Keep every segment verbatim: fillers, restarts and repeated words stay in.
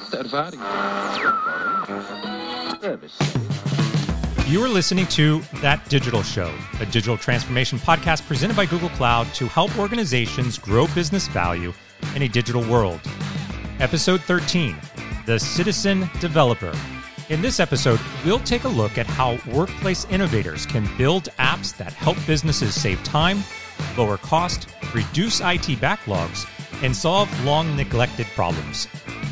You are listening to That Digital Show, a digital transformation podcast presented by Google Cloud to help organizations grow business value in a digital world. Episode thirteen, The Citizen Developer. In this episode, we'll take a look at how workplace innovators can build apps that help businesses save time, lower cost, reduce I T backlogs, and solve long-neglected problems.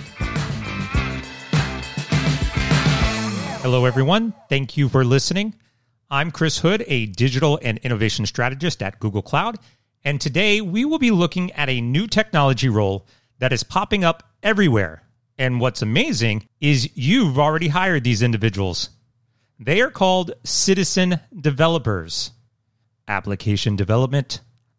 Hello, everyone. Thank you for listening. I'm Chris Hood, a digital and innovation strategist at Google Cloud, and today we will be looking at a new technology role that is popping up everywhere. And what's amazing is you've already hired these individuals. They are called citizen developers. Application development.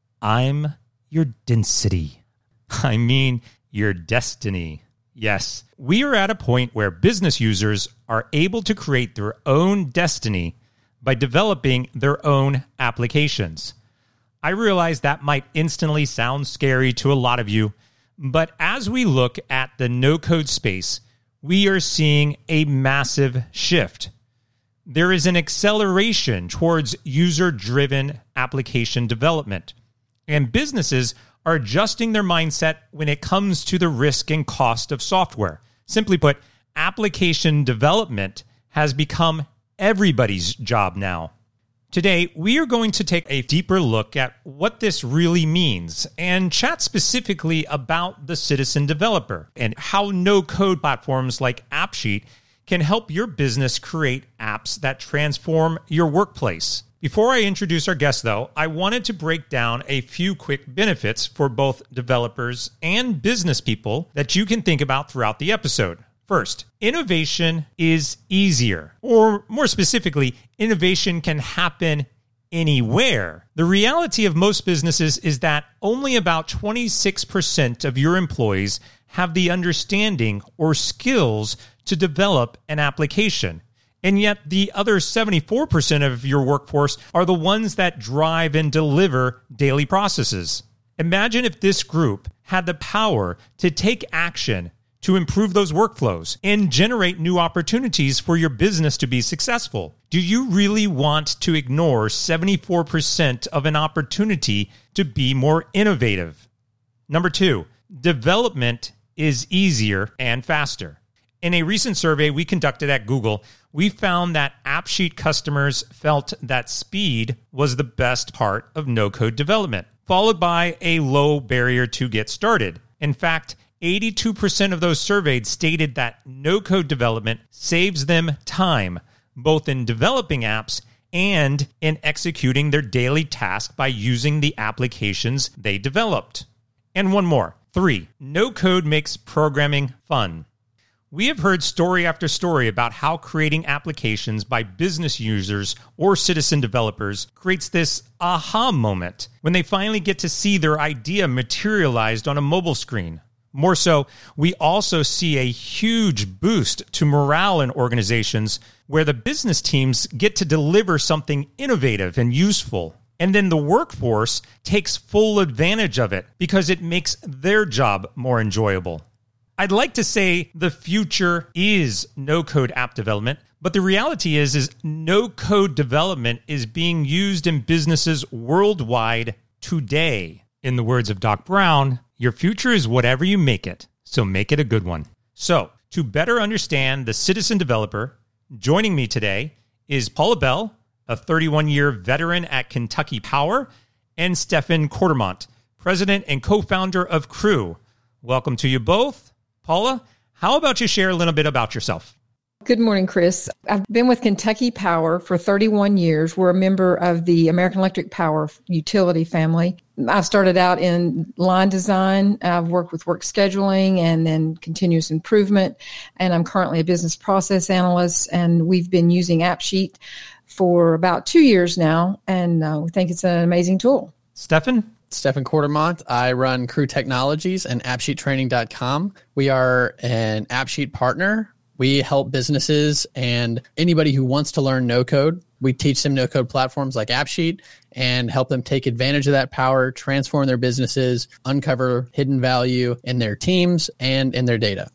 I'm your density. I mean, your destiny. Yes, we are at a point where business users are able to create their own destiny by developing their own applications. I realize that might instantly sound scary to a lot of you, but as we look at the no-code space, we are seeing a massive shift. There is an acceleration towards user-driven application development, and businesses are adjusting their mindset when it comes to the risk and cost of software. Simply put, application development has become everybody's job now. Today, we are going to take a deeper look at what this really means and chat specifically about the citizen developer and how no-code platforms like AppSheet can help your business create apps that transform your workplace. Before I introduce our guest, though, I wanted to break down a few quick benefits for both developers and business people that you can think about throughout the episode. First, innovation is easier, or more specifically, innovation can happen anywhere. The reality of most businesses is that only about twenty-six percent of your employees have the understanding or skills to develop an application. And yet the other seventy-four percent of your workforce are the ones that drive and deliver daily processes. Imagine if this group had the power to take action to improve those workflows and generate new opportunities for your business to be successful. Do you really want to ignore seventy-four percent of an opportunity to be more innovative? Number two, development is easier and faster. In a recent survey we conducted at Google, we found that AppSheet customers felt that speed was the best part of no-code development, followed by a low barrier to get started. In fact, eighty-two percent of those surveyed stated that no-code development saves them time, both in developing apps and in executing their daily task by using the applications they developed. And one more. Three, no-code makes programming fun. We have heard story after story about how creating applications by business users or citizen developers creates this aha moment when they finally get to see their idea materialized on a mobile screen. More so, we also see a huge boost to morale in organizations where the business teams get to deliver something innovative and useful. And then the workforce takes full advantage of it because it makes their job more enjoyable. I'd like to say the future is no-code app development, but the reality is, is no-code development is being used in businesses worldwide today. In the words of Doc Brown, your future is whatever you make it, so make it a good one. So, to better understand the citizen developer, joining me today is Paula Bell, a thirty-one-year veteran at Kentucky Power, and Stefan Quartermont, president and co-founder of Crew. Welcome to you both. Paula, how about you share a little bit about yourself? Good morning, Chris. I've been with Kentucky Power for thirty-one years. We're a member of the American Electric Power utility family. I started out in line design. I've worked with work scheduling and then continuous improvement. And I'm currently a business process analyst. And we've been using AppSheet for about two years now. And uh, we think it's an amazing tool. Stefan? Stefan Quartermont. I run Crew Technologies and app sheet training dot com. We are an AppSheet partner. We help businesses and anybody who wants to learn no-code. We teach them no-code platforms like AppSheet and help them take advantage of that power, transform their businesses, uncover hidden value in their teams and in their data.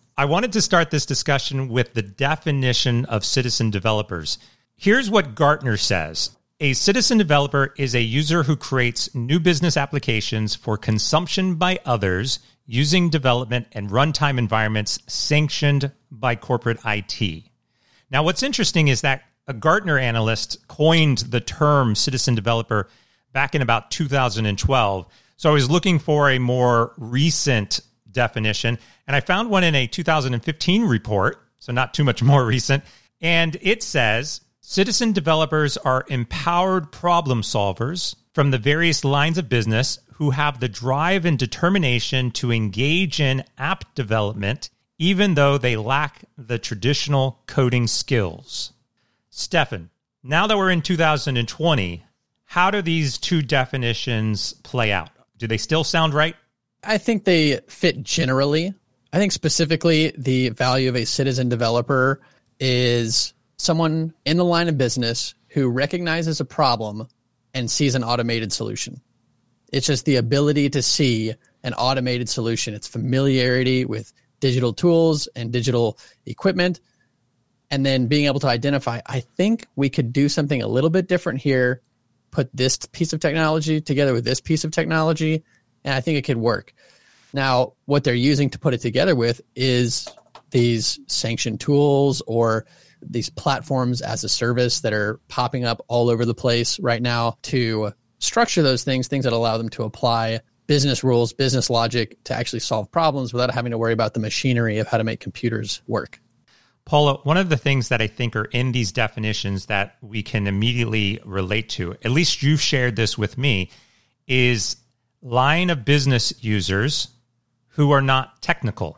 I wanted to start this discussion with the definition of citizen developers. Here's what Gartner says. A citizen developer is a user who creates new business applications for consumption by others using development and runtime environments sanctioned by corporate I T. Now, what's interesting is that a Gartner analyst coined the term citizen developer back in about two thousand twelve. So I was looking for a more recent definition, and I found one in a two thousand fifteen report, so not too much more recent. And it says, citizen developers are empowered problem solvers from the various lines of business who have the drive and determination to engage in app development, even though they lack the traditional coding skills. Stefan, now that we're in two thousand twenty, how do these two definitions play out? Do they still sound right? I think they fit generally. I think specifically the value of a citizen developer is someone in the line of business who recognizes a problem and sees an automated solution. It's just the ability to see an automated solution. It's familiarity with digital tools and digital equipment, and then being able to identify, I think we could do something a little bit different here, put this piece of technology together with this piece of technology, and I think it could work. Now, what they're using to put it together with is these sanctioned tools or these platforms as a service that are popping up all over the place right now to structure those things, things that allow them to apply business rules, business logic to actually solve problems without having to worry about the machinery of how to make computers work. Paula, one of the things that I think are in these definitions that we can immediately relate to, at least you've shared this with me, is line of business users who are not technical.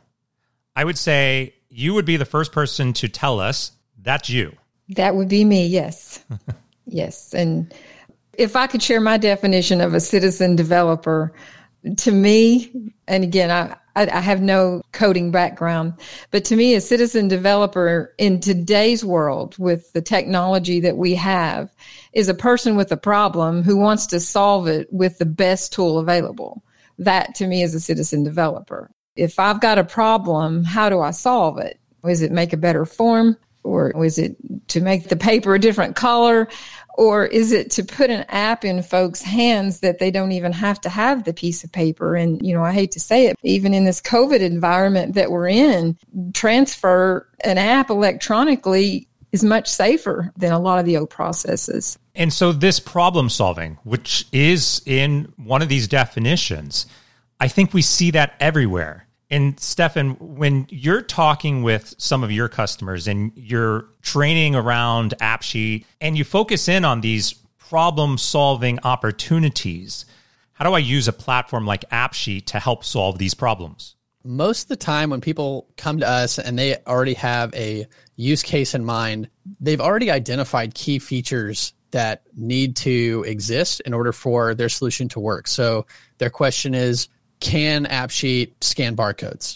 I would say you would be the first person to tell us that's you. That would be me, yes. Yes. And if I could share my definition of a citizen developer, to me, and again, I, I have no coding background, but to me, a citizen developer in today's world with the technology that we have is a person with a problem who wants to solve it with the best tool available. That to me is a citizen developer. If I've got a problem, how do I solve it? Is it make a better form? Or is it to make the paper a different color? Or is it to put an app in folks' hands that they don't even have to have the piece of paper? And, you know, I hate to say it, even in this COVID environment that we're in, transfer an app electronically is much safer than a lot of the old processes. And so this problem solving, which is in one of these definitions, I think we see that everywhere. And Stefan, when you're talking with some of your customers and you're training around AppSheet and you focus in on these problem-solving opportunities, how do I use a platform like AppSheet to help solve these problems? Most of the time when people come to us and they already have a use case in mind, they've already identified key features that need to exist in order for their solution to work. So their question is, can AppSheet scan barcodes?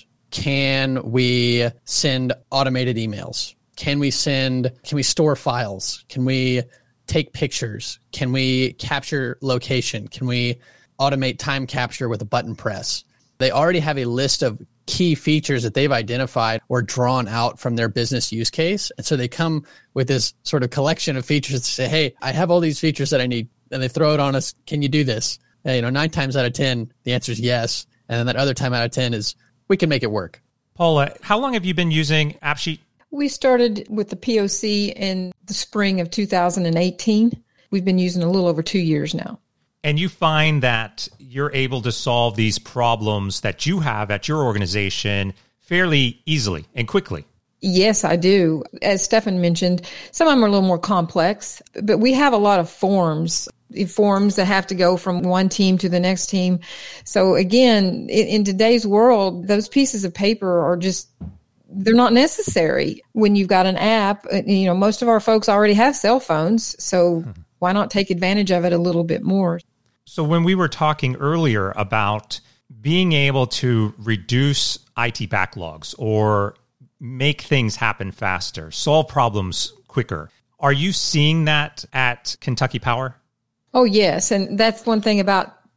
Can we send automated emails? Can we send, can we store files? Can we take pictures? Can we capture location? Can we automate time capture with a button press? They already have a list of key features that they've identified or drawn out from their business use case. And so they come with this sort of collection of features to say, hey, I have all these features that I need. And they throw it on us. Can you do this? You know, nine times out of ten, the answer is yes. And then that other time out of ten is we can make it work. Paula, how long have you been using AppSheet? We started with the P O C in the spring of two thousand eighteen. We've been using a little over two years now. And you find that you're able to solve these problems that you have at your organization fairly easily and quickly. Yes, I do. As Stefan mentioned, some of them are a little more complex, but we have a lot of forms, forms that have to go from one team to the next team. So again, in, in today's world, those pieces of paper are just, they're not necessary when you've got an app. You know, most of our folks already have cell phones, so hmm. why not take advantage of it a little bit more? So when we were talking earlier about being able to reduce I T backlogs or make things happen faster, solve problems quicker, are you seeing that at Kentucky Power? Oh, yes. And that's one thing about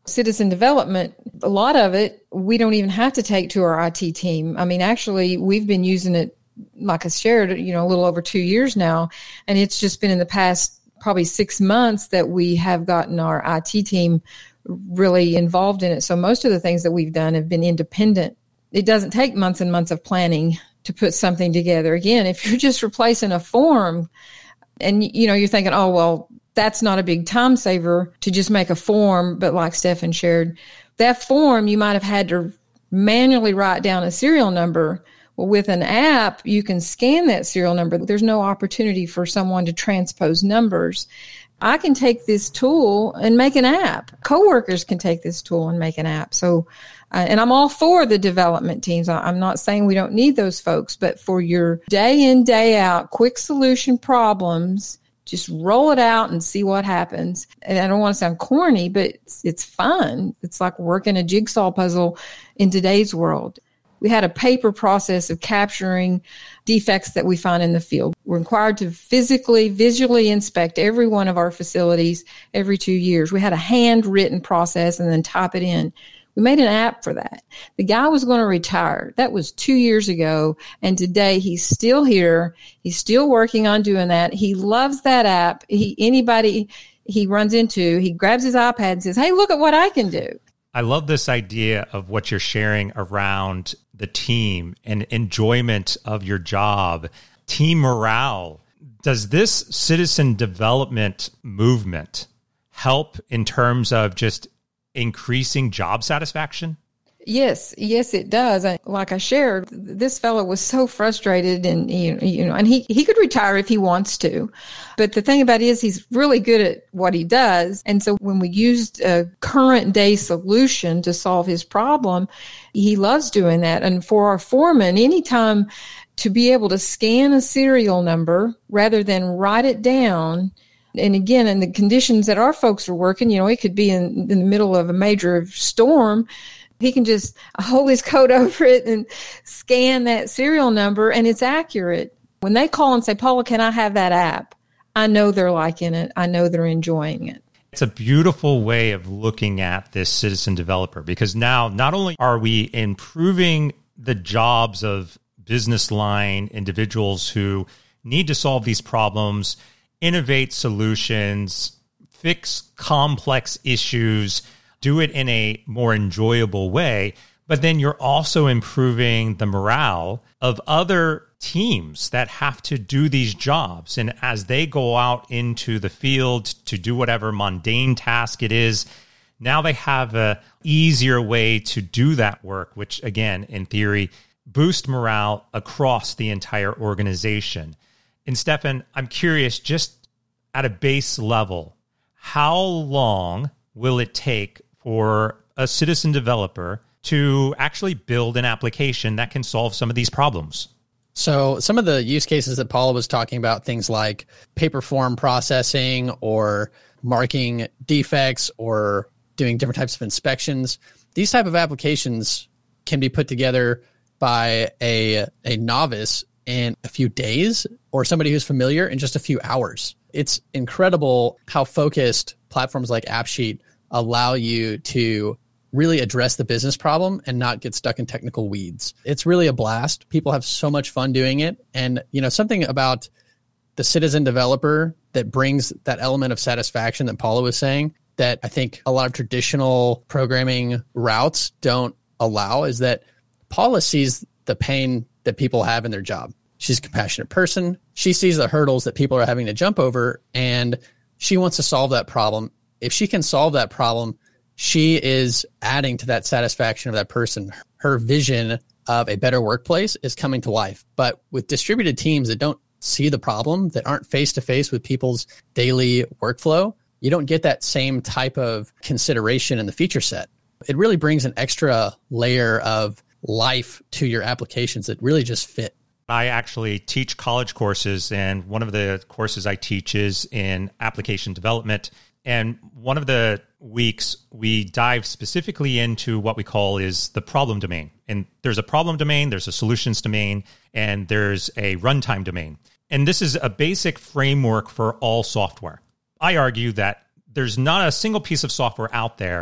Citizen development, a lot of it, we don't even have to take to our I T team. I mean, actually, we've been using it, like I shared, you know, a little over two years now. And it's just been in the past probably six months that we have gotten our I T team really involved in it. So most of the things that we've done have been independent. It doesn't take months and months of planning to put something together. Again, if you're just replacing a form and, you know, you're thinking, oh, well, that's not a big time saver to just make a form. But like Stefan shared, that form, you might have had to manually write down a serial number. Well, with an app, you can scan that serial number. There's no opportunity for someone to transpose numbers. I can take this tool and make an app. Coworkers can take this tool and make an app. So, uh, and I'm all for the development teams. I'm not saying we don't need those folks, but for your day in, day out, quick solution problems, just roll it out and see what happens. And I don't want to sound corny, but it's, it's fun. It's like working a jigsaw puzzle in today's world. We had a paper process of capturing defects that we find in the field. We're required to physically, visually inspect every one of our facilities every two years. We had a handwritten process and then type it in. We made an app for that. The guy was going to retire. That was two years ago. And today he's still here. He's still working on doing that. He loves that app. He, anybody he runs into, he grabs his iPad and says, hey, look at what I can do. I love this idea of what you're sharing around the team and enjoyment of your job, team morale. Does this citizen development movement help in terms of just increasing job satisfaction? Yes, yes, it does. I, like I shared, this fellow was so frustrated, and you know, you know, and he he could retire if he wants to, but the thing about it is he's really good at what he does. And so when we used a current day solution to solve his problem, he loves doing that. And for our foreman, anytime to be able to scan a serial number rather than write it down. And again, in the conditions that our folks are working, you know, it could be in, in the middle of a major storm. He can just hold his coat over it and scan that serial number, and it's accurate. When they call and say, Paula, can I have that app? I know they're liking it. I know they're enjoying it. It's a beautiful way of looking at this citizen developer, because now not only are we improving the jobs of business line individuals who need to solve these problems, innovate solutions, fix complex issues, do it in a more enjoyable way, but then you're also improving the morale of other teams that have to do these jobs. And as they go out into the field to do whatever mundane task it is, now they have a easier way to do that work, which again, in theory, boost morale across the entire organization. And Stefan, I'm curious, just at a base level, how long will it take for a citizen developer to actually build an application that can solve some of these problems? So some of the use cases that Paula was talking about, things like paper form processing or marking defects or doing different types of inspections, these type of applications can be put together by a, a novice in a few days or somebody who's familiar in just a few hours. It's incredible how focused platforms like AppSheet allow you to really address the business problem and not get stuck in technical weeds. It's really a blast. People have so much fun doing it. And, you know, something about the citizen developer that brings that element of satisfaction that Paula was saying that I think a lot of traditional programming routes don't allow is that Paula sees the pain that people have in their job. She's a compassionate person. She sees the hurdles that people are having to jump over, and she wants to solve that problem. If she can solve that problem, she is adding to that satisfaction of that person. Her vision of a better workplace is coming to life. But with distributed teams that don't see the problem, that aren't face-to-face with people's daily workflow, you don't get that same type of consideration in the feature set. It really brings an extra layer of life to your applications that really just fit. I actually teach college courses, and one of the courses I teach is in application development. And one of the weeks, we dive specifically into what we call is the problem domain. And there's a problem domain, there's a solutions domain, and there's a runtime domain. And this is a basic framework for all software. I argue that there's not a single piece of software out there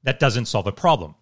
that doesn't solve a problem.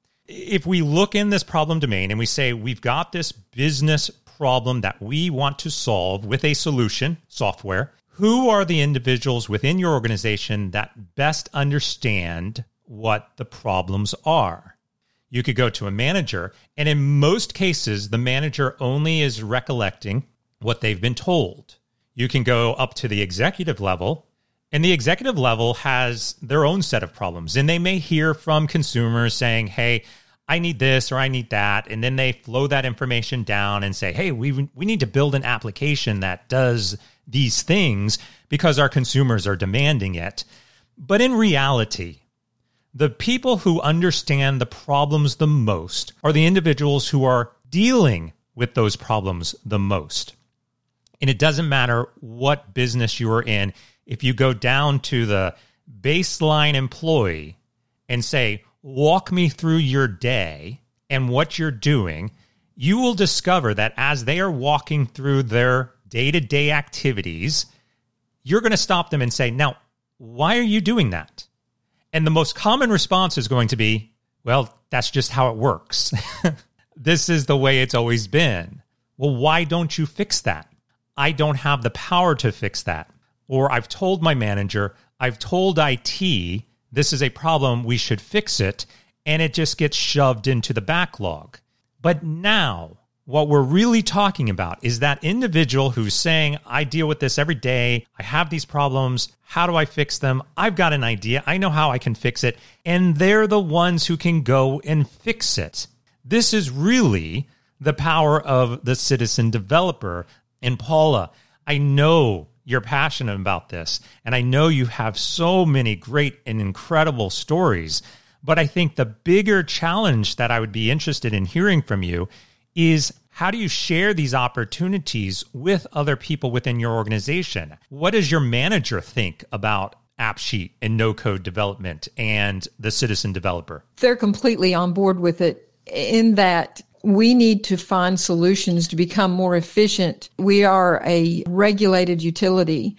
If we look in this problem domain and we say, we've got this business problem that we want to solve with a solution, software, who are the individuals within your organization that best understand what the problems are? You could go to a manager, and in most cases, the manager only is recollecting what they've been told. You can go up to the executive level, and the executive level has their own set of problems. And they may hear from consumers saying, hey, I need this or I need that. And then they flow that information down and say, hey, we we need to build an application that does these things because our consumers are demanding it. But in reality, the people who understand the problems the most are the individuals who are dealing with those problems the most. And it doesn't matter what business you are in. If you go down to the baseline employee and say, walk me through your day and what you're doing, you will discover that as they are walking through their day-to-day activities, you're going to stop them and say, now, why are you doing that? And the most common response is going to be, well, that's just how it works. This is the way it's always been. Well, why don't you fix that? I don't have the power to fix that. Or I've told my manager, I've told I T, this is a problem, we should fix it, and it just gets shoved into the backlog. But now, what we're really talking about is that individual who's saying, I deal with this every day, I have these problems, how do I fix them? I've got an idea, I know how I can fix it, and they're the ones who can go and fix it. This is really the power of the citizen developer. And Paula, I know you're passionate about this, and I know you have so many great and incredible stories, but I think the bigger challenge that I would be interested in hearing from you is, how do you share these opportunities with other people within your organization? What does your manager think about AppSheet and no-code development and the citizen developer? They're completely on board with it, in that we need to find solutions to become more efficient. We are a regulated utility.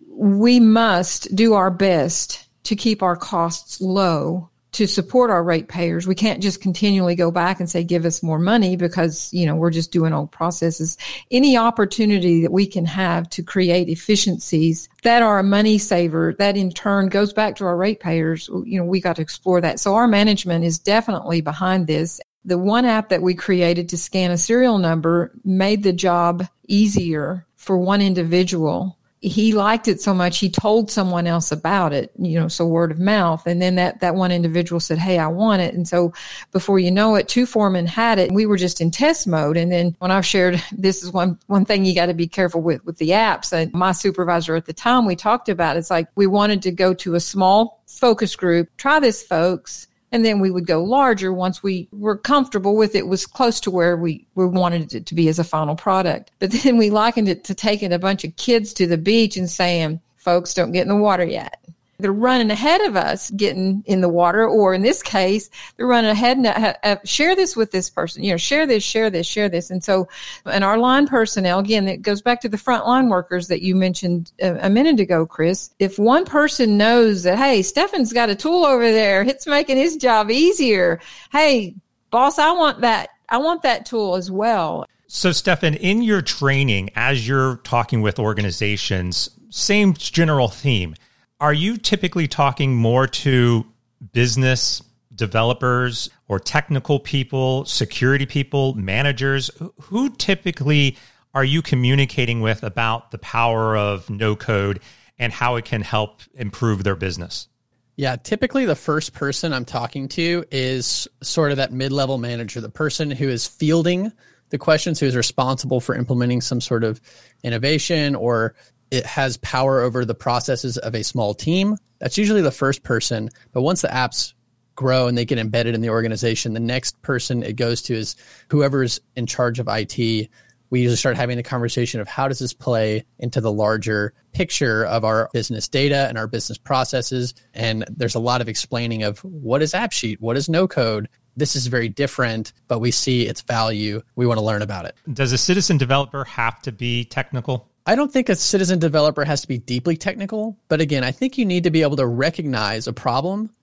We must do our best to keep our costs low to support our ratepayers. We can't just continually go back and say, give us more money, because, you know, we're just doing old processes. Any opportunity that we can have to create efficiencies that are a money saver, that in turn goes back to our ratepayers, you know, we got to explore that. So our management is definitely behind this. The one app that we created to scan a serial number made the job easier for one individual. He liked it so much, he told someone else about it, you know, so word of mouth. And then that, that one individual said, hey, I want it. And so before you know it, two foremen had it. We were just in test mode. And then when I've shared, this is one, one thing you got to be careful with, with the apps. And my supervisor at the time, we talked about, it's like, we wanted to go to a small focus group, try this, folks. And then we would go larger once we were comfortable with it, was close to where we, we wanted it to be as a final product. But then we likened it to taking a bunch of kids to the beach and saying, folks, don't get in the water yet. They're running ahead of us getting in the water, or in this case, they're running ahead and uh, uh, share this with this person, you know, share this, share this, share this. And so, and our line personnel, again, it goes back to the frontline workers that you mentioned a, a minute ago, Chris. If one person knows that, hey, Stefan's got a tool over there, it's making his job easier. Hey, boss, I want that. I want that tool as well. So, Stefan, in your training, as you're talking with organizations, same general theme. Are you typically talking more to business developers or technical people, security people, managers? Who typically are you communicating with about the power of no code and how it can help improve their business? Yeah, typically the first person I'm talking to is sort of that mid-level manager, the person who is fielding the questions, who is responsible for implementing some sort of innovation, or it has power over the processes of a small team. That's usually the first person. But once the apps grow and they get embedded in the organization, the next person it goes to is whoever's in charge of I T. We usually start having a conversation of, how does this play into the larger picture of our business data and our business processes? And there's a lot of explaining of, what is AppSheet? What is no code? This is very different, but we see its value. We want to learn about it. Does a citizen developer have to be technical? I don't think a citizen developer has to be deeply technical, but again, I think you need to be able to recognize a problem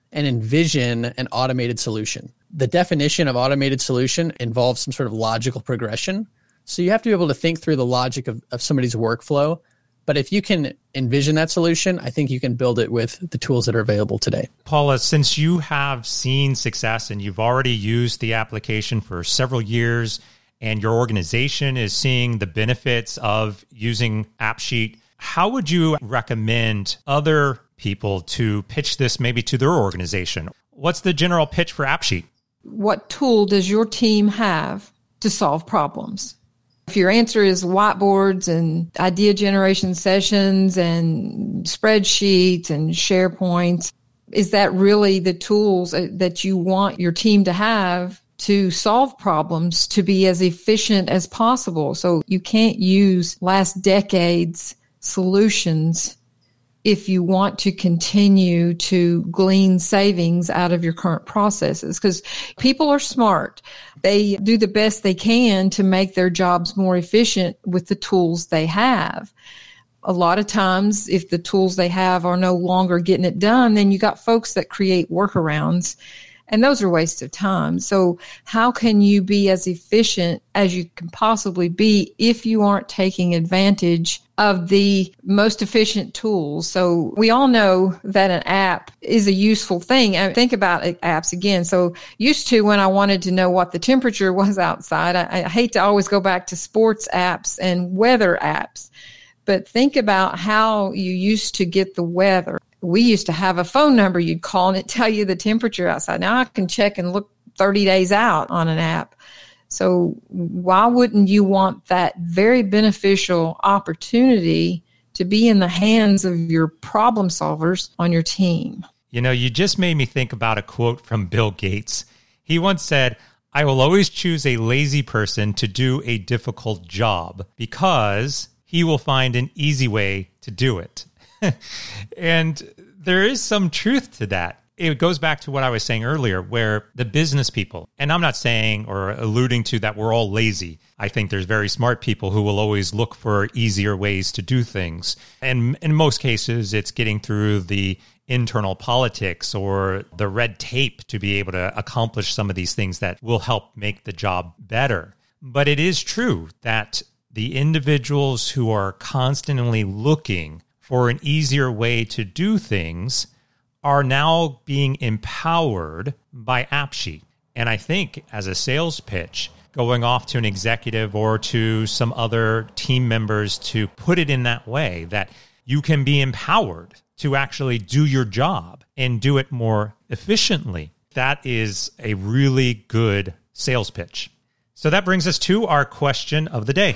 and envision an automated solution. The definition of automated solution involves some sort of logical progression. So you have to be able to think through the logic of, of somebody's workflow. But if you can envision that solution, I think you can build it with the tools that are available today. Paula, since you have seen success and you've already used the application for several years and your organization is seeing the benefits of using AppSheet, how would you recommend other people to pitch this maybe to their organization? What's the general pitch for AppSheet? What tool does your team have to solve problems? If your answer is whiteboards and idea generation sessions and spreadsheets and SharePoints, is that really the tools that you want your team to have to solve problems, to be as efficient as possible? So you can't use last decade's solutions if you want to continue to glean savings out of your current processes, because people are smart. They do the best they can to make their jobs more efficient with the tools they have. A lot of times, if the tools they have are no longer getting it done, then you got folks that create workarounds, and those are wastes of time. So how can you be as efficient as you can possibly be if you aren't taking advantage of the most efficient tools? So we all know that an app is a useful thing. I think about apps again. So used to, when I wanted to know what the temperature was outside, I, I hate to always go back to sports apps and weather apps, but think about how you used to get the weather. We used to have a phone number you'd call and it'd tell you the temperature outside. Now I can check and look thirty days out on an app. So why wouldn't you want that very beneficial opportunity to be in the hands of your problem solvers on your team? You know, you just made me think about a quote from Bill Gates. He once said, "I will always choose a lazy person to do a difficult job because he will find an easy way to do it." And there is some truth to that. It goes back to what I was saying earlier, where the business people, and I'm not saying or alluding to that we're all lazy. I think there's very smart people who will always look for easier ways to do things. And in most cases, it's getting through the internal politics or the red tape to be able to accomplish some of these things that will help make the job better. But it is true that the individuals who are constantly looking for an easier way to do things are now being empowered by AppSheet. And I think as a sales pitch, going off to an executive or to some other team members to put it in that way, that you can be empowered to actually do your job and do it more efficiently. That is a really good sales pitch. So that brings us to our question of the day.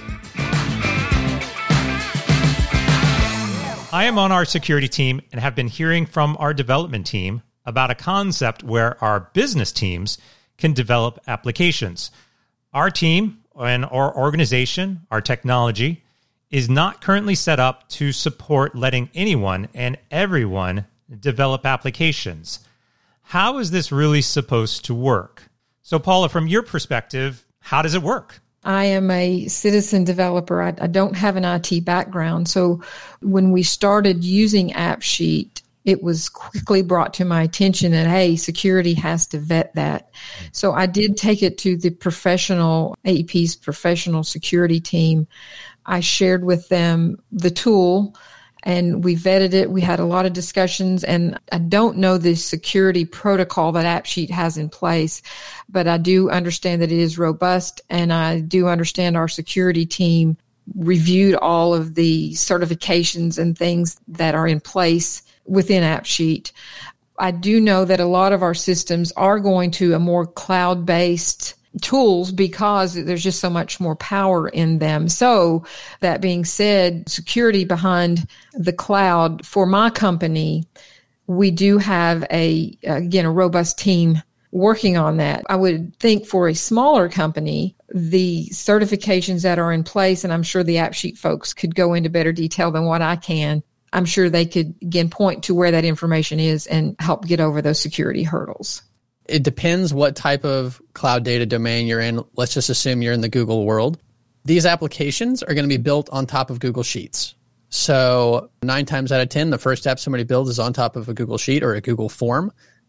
I am on our security team and have been hearing from our development team about a concept where our business teams can develop applications. Our team and our organization, our technology, is not currently set up to support letting anyone and everyone develop applications. How is this really supposed to work? So, Paula, from your perspective, how does it work? I am a citizen developer. I, I don't have an I T background. So when we started using AppSheet, it was quickly brought to my attention that, hey, security has to vet that. So I did take it to the professional, A E P's professional security team. I shared with them the tool and we vetted it. We had a lot of discussions, and I don't know the security protocol that AppSheet has in place, but I do understand that it is robust, and I do understand our security team reviewed all of the certifications and things that are in place within AppSheet. I do know that a lot of our systems are going to a more cloud-based tools because there's just so much more power in them. So that being said, security behind the cloud for my company, we do have a, again, a robust team working on that. I would think for a smaller company, the certifications that are in place, and I'm sure the AppSheet folks could go into better detail than what I can, I'm sure they could, again, point to where that information is and help get over those security hurdles. It depends what type of cloud data domain you're in. Let's just assume you're in the Google world. These applications are going to be built on top of Google Sheets. So nine times out of ten, the first app somebody builds is on top of a Google Sheet or a Google form.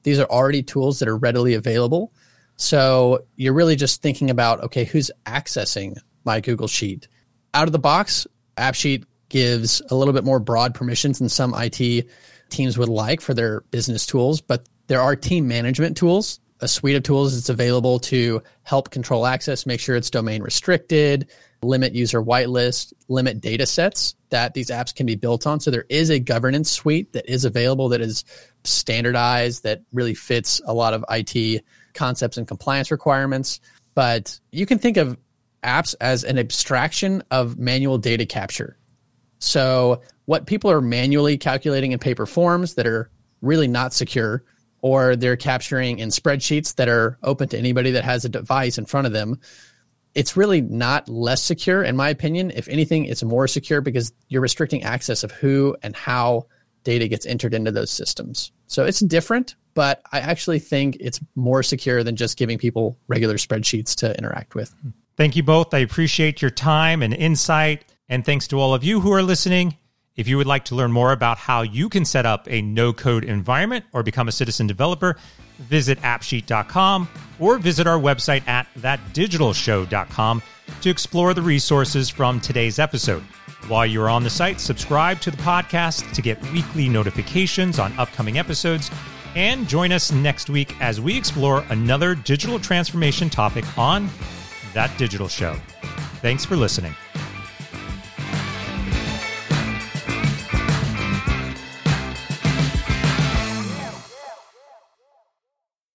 These are already tools that are readily available. So you're really just thinking about, okay, who's accessing my Google Sheet? Out of the box, AppSheet gives a little bit more broad permissions than some I T teams would like for their business tools, but there are team management tools, a suite of tools that's available to help control access, make sure it's domain restricted, limit user whitelist, limit data sets that these apps can be built on. So there is a governance suite that is available that is standardized, that really fits a lot of I T concepts and compliance requirements. But you can think of apps as an abstraction of manual data capture. So what people are manually calculating in paper forms that are really not secure, or they're capturing in spreadsheets that are open to anybody that has a device in front of them, it's really not less secure. In my opinion, if anything, it's more secure because you're restricting access of who and how data gets entered into those systems. So it's different, but I actually think it's more secure than just giving people regular spreadsheets to interact with. Thank you both. I appreciate your time and insight. And thanks to all of you who are listening. If you would like to learn more about how you can set up a no-code environment or become a citizen developer, visit appsheet dot com or visit our website at that digital show dot com to explore the resources from today's episode. While you're on the site, subscribe to the podcast to get weekly notifications on upcoming episodes, and join us next week as we explore another digital transformation topic on That Digital Show. Thanks for listening.